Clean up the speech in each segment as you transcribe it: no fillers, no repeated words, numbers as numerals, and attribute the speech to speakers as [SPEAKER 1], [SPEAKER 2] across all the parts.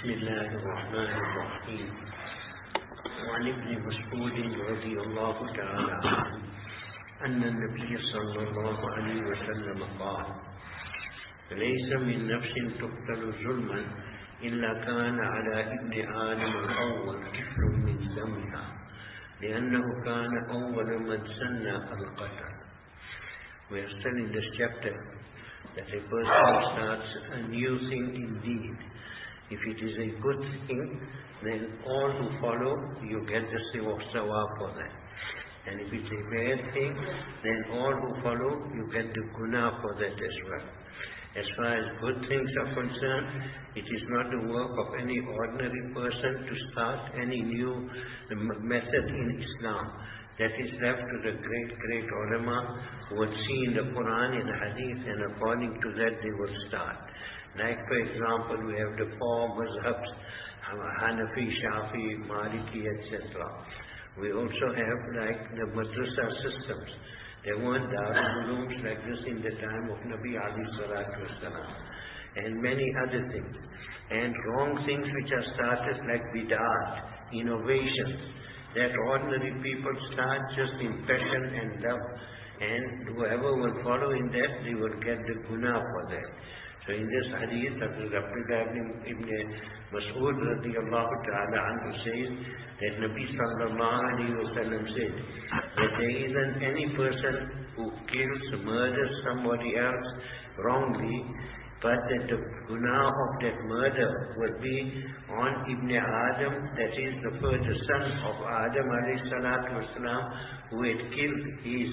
[SPEAKER 1] بسم الله الرحمن الرحيم. وعن ابن مسعود رضي الله تعالى عنه أن النبي صلى الله عليه وسلم قال: ليس من نفس تقتل ظلما إلا كان على ابن آدم الأول كفل من دمها لأنه كان أول من سن القتل. We are still in this chapter that a person starts a new thing indeed. If it is a good thing, then all who follow, you get the sawab for that. And if it's a bad thing, then all who follow, you get the guna for that as well. As far as good things are concerned, it is not the work of any ordinary person to start any new method in Islam. That is left to the great ulama who would see in the Quran and Hadith, and according to that they will start. Like for example, we have the four mazhabs, Hanafi, Shafi, Maliki, etc. We also have like the madrasa systems. There weren't Darul Ulooms like this in the time of Nabi alayhi salatu wasalam, and many other things. And wrong things which are started like bid'at, innovations, that ordinary people start just in passion and love, and whoever will follow in that, they will get the guna for that. So in this hadith, Abdullah ibn Mas'ud radiyallahu ta'ala anhu says that Nabi sallallahu alayhi wa sallam said that there isn't any person who kills, murders somebody else wrongly, but that the guna of that murder will be on Ibn Adam, that is the first son of Adam alayhi salatu wasalam, who had killed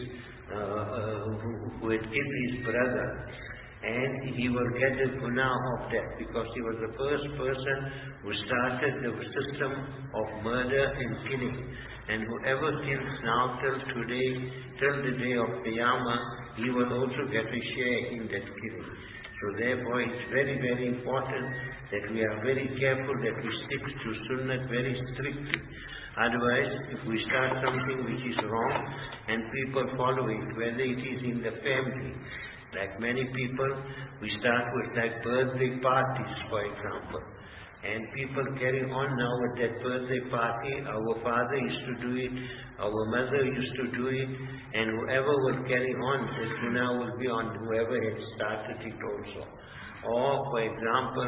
[SPEAKER 1] his brother. And he will get the guna of that because he was the first person who started the system of murder and killing. And whoever kills now till today, till the day of Qiyamah, he will also get a share in that killing. So therefore it's very, very important that we are very careful that we stick to Sunnah very strictly. Otherwise, if we start something which is wrong and people follow it, whether it is in the family, like many people, we start with like birthday parties, for example. And people carry on now with that birthday party. Our father used to do it, our mother used to do it, and whoever will carry on, the guna will be on whoever had started it also. Or, for example,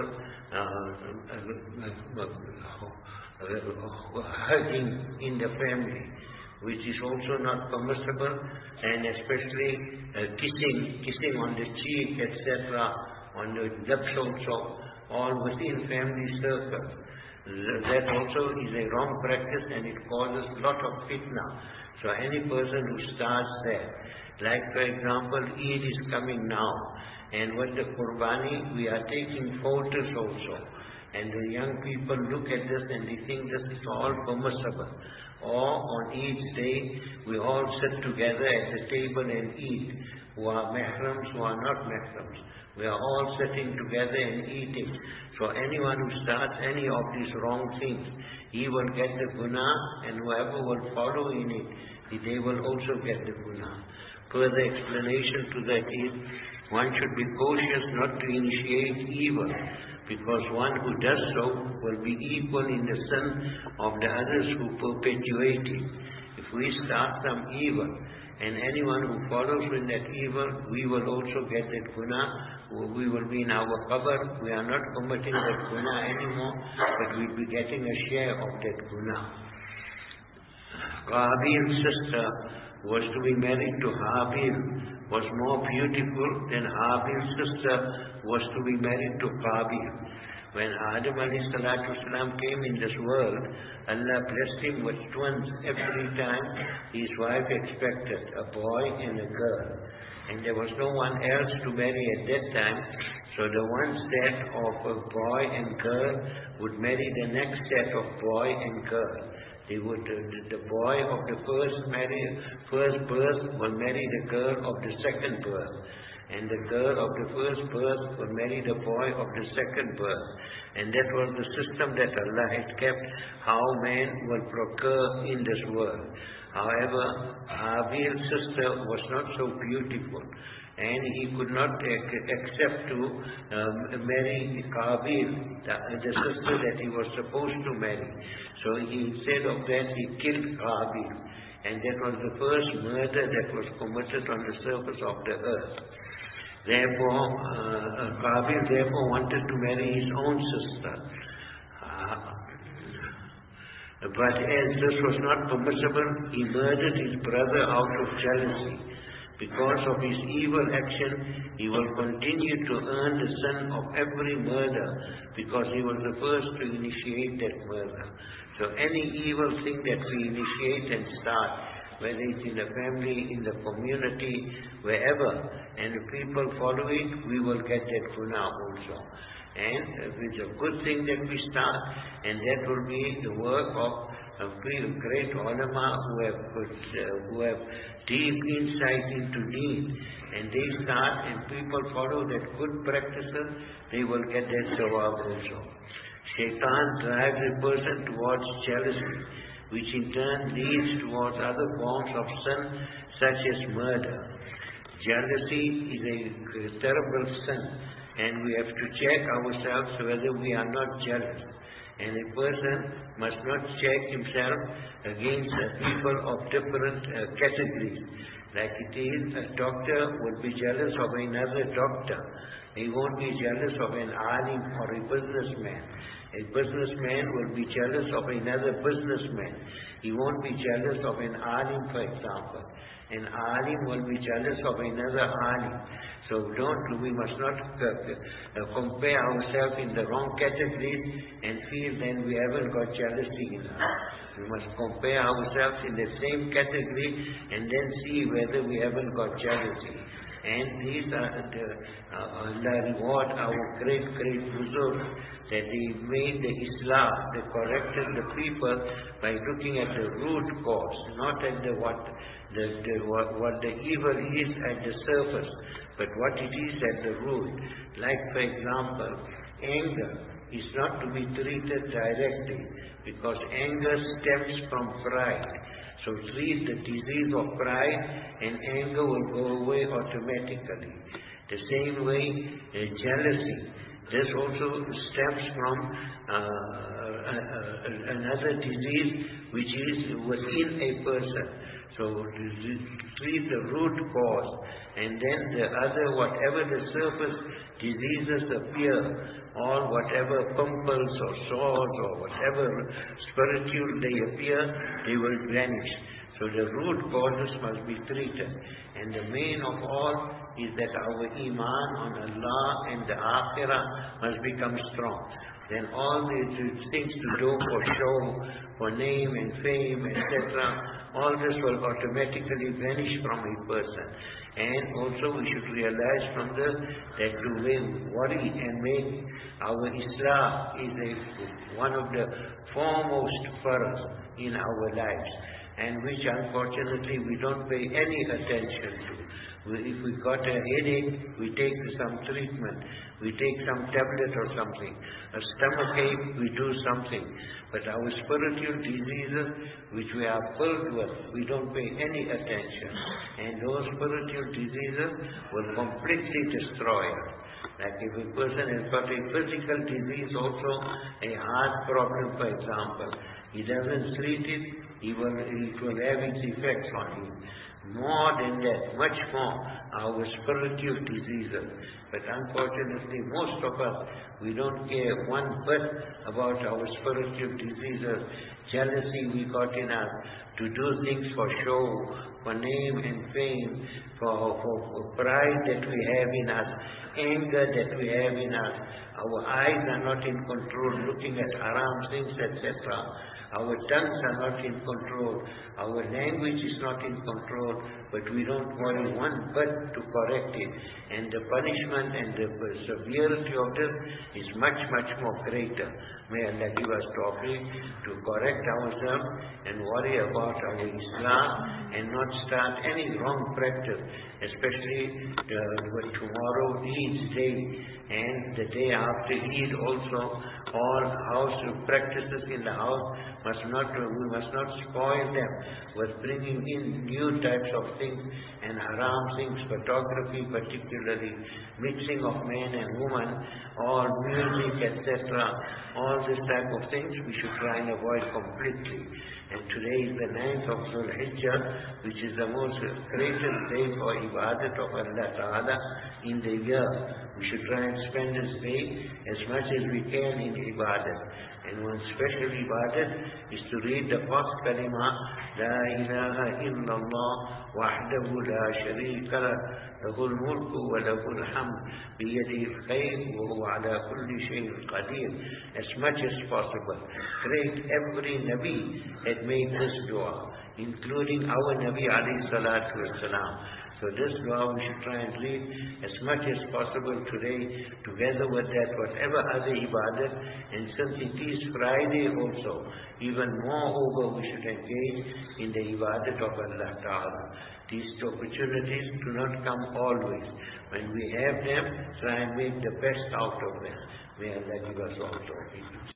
[SPEAKER 1] hugging in the family, which is also not permissible, and especially kissing on the cheek, etc., on the lips also, all within family circles. That also is a wrong practice, and it causes a lot of fitna. So any person who starts that, like for example, Eid is coming now, and with the Qurbani, we are taking photos also. And the young people look at this and they think this is all permissible. Or on each day, we all sit together at the table and eat. Who are mahrams, who are not mahrams. We are all sitting together and eating. So anyone who starts any of these wrong things, he will get the guna, and whoever will follow in it, they will also get the guna. Further explanation to that is, one should be cautious not to initiate evil, because one who does so will be equal in the sin of the others who perpetuate it. If we start some evil, and anyone who follows in that evil, we will also get that guna. We will be in our cover. We are not committing that guna anymore, but we'll be getting a share of that guna. Qabil's sister was to be married to Habil, was more beautiful than Habil's sister was to be married to Qabil. When Adam alayhi salatu wasalam came in this world, Allah blessed him with twins every time his wife expected, a boy and a girl. And there was no one else to marry at that time, so the one set of a boy and girl would marry the next set of boy and girl. They would, the boy of the first birth will marry the girl of the second birth, and the girl of the first birth will marry the boy of the second birth. And that was the system that Allah had kept, how man will procure in this world. However, Habil's sister was not so beautiful. and he could not accept to marry Qabil, the sister that he was supposed to marry. So instead of that, he killed Qabil, and that was the first murder that was committed on the surface of the earth. Therefore, Qabil wanted to marry his own sister. But as this was not permissible, he murdered his brother out of jealousy. Because of his evil action, he will continue to earn the sin of every murder, because he was the first to initiate that murder. So any evil thing that we initiate and start, whether it's in the family, in the community, wherever, and if people follow it, we will get that guna also. And it's a good thing that we start, and that will be the work of great ulama who have deep insight into deen, and they start and people follow that good practices, they will get that sawab also. Shaitan drives a person towards jealousy, which in turn leads towards other forms of sin such as murder. Jealousy is a terrible sin, and we have to check ourselves whether we are not jealous. And a person must not check himself against people of different categories. Like it is, a doctor would be jealous of another doctor. He won't be jealous of an alim or a businessman. A businessman will be jealous of another businessman. He won't be jealous of an alim, for example. An alim will be jealous of another alim. So we must not compare ourselves in the wrong categories and feel then we haven't got jealousy in us. We must compare ourselves in the same category and then see whether we haven't got jealousy. And these are the reward our great buzurg, that they made the Islam, they corrected the people by looking at the root cause, not at what the evil is at the surface, but what it is at the root. Like, for example, anger is not to be treated directly, because anger stems from pride. So treat the disease of pride and anger will go away automatically. The same way, jealousy. This also stems from another disease which is within a person. So treat the root cause, and then the other, whatever the surface diseases appear, or whatever pimples or sores or whatever spiritual they appear, they will vanish. So the root causes must be treated. And the main of all is that our iman on Allah and the akhirah must become strong. Then all these things to do for show, for name and fame, etc., all this will automatically vanish from a person. And also we should realize from this that to worry and make our Islam is one of the foremost for us in our lives, and which unfortunately we don't pay any attention to. If we got a headache, we take some treatment, we take some tablet or something. A stomachache, we do something. But our spiritual diseases, which we are filled with, we don't pay any attention. And those spiritual diseases will completely destroy us. Like if a person has got a physical disease also, a heart problem for example, he doesn't treat it, it will have its effects on him. More than that, much more, our spiritual diseases. But unfortunately, most of us, we don't care one bit about our spiritual diseases. Jealousy we got in us, to do things for show, for name and fame, for pride that we have in us, anger that we have in us. Our eyes are not in control, looking at haram things, etc. Our tongues are not in control. Our language is not in control. But we don't worry one bit to correct it. And the punishment and the severity of this is much, much more greater. May Allah give us tawfiq to correct ourselves and worry about our Islam and not start any wrong practice, especially tomorrow Eid's day and the day after Eid also. All house practices in the house we must not spoil them with bringing in new types of things and haram things, photography particularly, mixing of man and woman, or music, etc. All this type of things we should try and avoid completely. And today is the 9th of Dhul Hijjah, which is the most greatest day for ibadat of Allah Ta'ala in the year. We should try and spend this day as much as we can in ibadat. And one special ibadat is to read the first kalima, La ilaha illallah wahdahu la sharika lah, lahul mulku wa lahul hamd, biyadihi al-khayr wa huwa ala kulli shay'in qadir, as much as possible. Every Nabi had made this dua, including our Nabi alayhi salatu wasalam. So this dua we should try and read as much as possible today, together with that whatever other ibadat. And since it is Friday also, even moreover we should engage in the ibadat of Allah Ta'ala. These opportunities do not come always. When we have them, try and make the best out of them. May Allah give us all tawfiq.